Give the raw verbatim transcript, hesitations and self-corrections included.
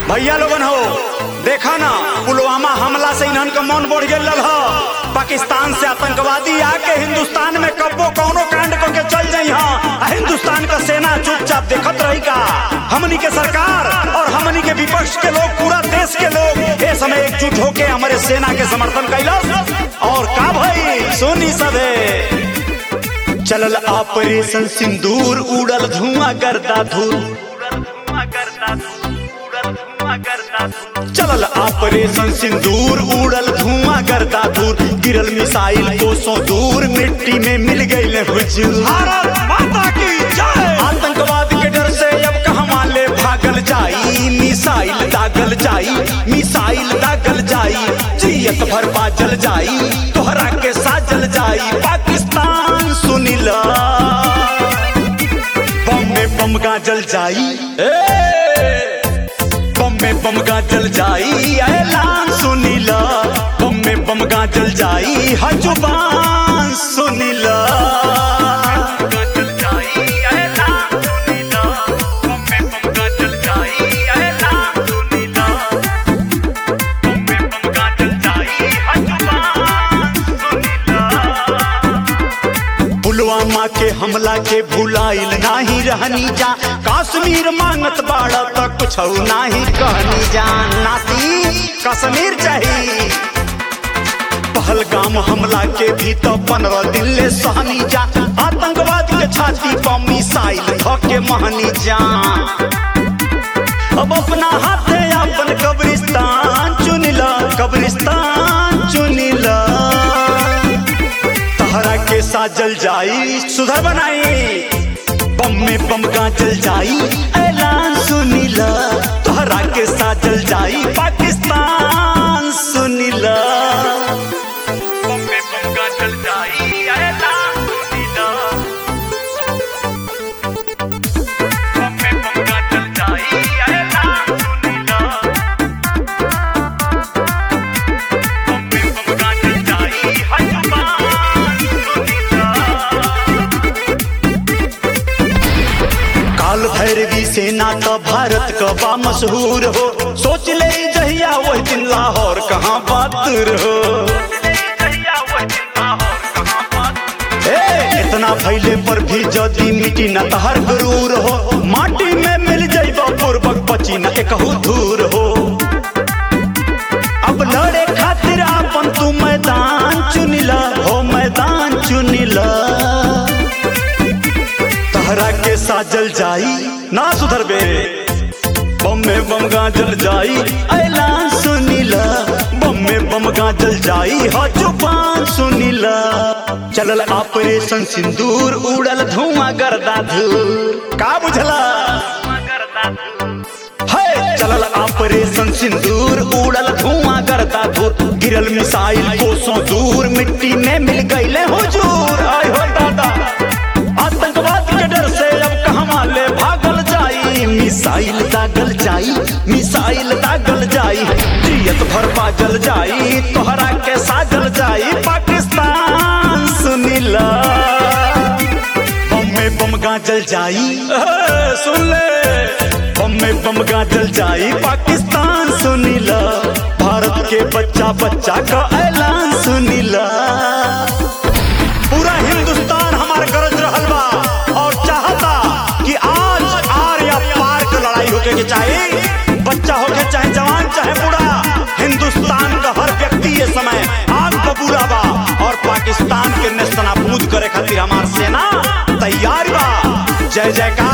भैया लोगन हो, देखा ना पुलवामा हमला से इन्हन का मन बढ़ गया लल ह। पाकिस्तान से आतंकवादी आके हिंदुस्तान में कब्बो कौनो कांड को के चल जाई हा। हिंदुस्तान का सेना चुपचाप देखत रही का। हमनी के सरकार और हमनी के विपक्ष के लोग, पूरा देश के लोग ये समय एकजुट होके हमारे सेना के समर्थन कैलस। और का भाई सोनी सबे चलल ऑपरेशन सिंदूर, उड़ल धुआं करता धूल। चलल ऑपरेशन सिंदूर, उड़ल धुआं करता दूर। गिरल मिसाइल कोसों दूर, मिट्टी में मिल गई हुजूर। भारत माता की जय। आतंकवाद के डर से अब कहवा ले भागल जाई। मिसाइल दागल जाई, मिसाइल दागल जाई। जियत भर बाजल जाई, तोहरा के साजल जाई। पाकिस्तान सुनिला, बम में बम गाजल जाई। बम में बम गाजल जाई, ऐलान सुनिला। बम में बम गाजल जाई, हजुबान सुनिला। पुलवामा के हमला के भुलाइल नाही रहनी जा। कश्मीर मांगत बाड़ा तो कुछ नाही कहनी जा। नाती कश्मीर चाहिए। पहलगाम हमला के भी तो पंद्रह दिन ले सहनी जा। आतंकवाद के छाती पर मिसाइल धके महनी जा। अब अपना हाथे अपन कब्रिस्तान चुनिला, कब्रिस्तान चुनिला। तहरा के साजल जाई, सुधर बनाई। बम में बम गाजल जाई, ऐलान सुनिला। तोहरा के साजल जाई, पाकिस्तान सुनिला। बम में बम गाजल जाई, ऐलान सुनिला। बम में बम गाजल जाई, ऐलान सुनिला। बम में बम गाजल जाई, हजुबान सुनिला। काल भैरवी सेना का भारत का बा मशहूर हो। सोच ले जहिया वही दिन लाहौर कहाँ बहादुर हो। ए, इतना फैले पर भी जदी मिट्टी न तहर गुरूर हो। माटी में मिल जाइबा पूर्वक बची न एकहू दूर हो। अब लड़े खातिर अपन तू मैदान चुनिला, हो मैदान चुनिला। तहरा के साजल जाई, ना सुधर बे। बम में बम गाजल जाई, ऐलान सुनिला। बम में बम गाजल जाई, हजुबान सुनिला। चलल ऑपरेशन सिंदूर, उड़ल धुआं गर्दा धूर। का बुझला है? चलल ऑपरेशन सिंदूर, उड़ल धुआं गर्दा धूर। गिरल मिसाइल कोसों दूर, मिट्टी में मिल गईले हुजूर। आय हो दादा, आतंकवाद के डर से अब कहवा ले भागल जाई। मिसाइल दागल जाई, मिसाइल दागल जाई। जियत भर बाजल जाई, तोहरा के साजल जाई। पाकिस्तान सुनिला, बम में बम गाजल जाई। सुन ले, बम में बम गाजल जाई। पाकिस्तान सुनिला, भारत के बच्चा बच्चा का ऐलान सुनिला। पूरा हिंदुस्तान हमार गरज रहल बा और चाहता कि आज आर या पार की लड़ाई होके के चाहे। बच्चा होके चाहे जवान चाहे बूढ़ा, हिंदुस्तान का हर व्यक्ति ये समय आग बबूला बा। और पाकिस्तान के नेस्तनाबूद करे खातिर हमार सेना तैयार बा। जय जयकार।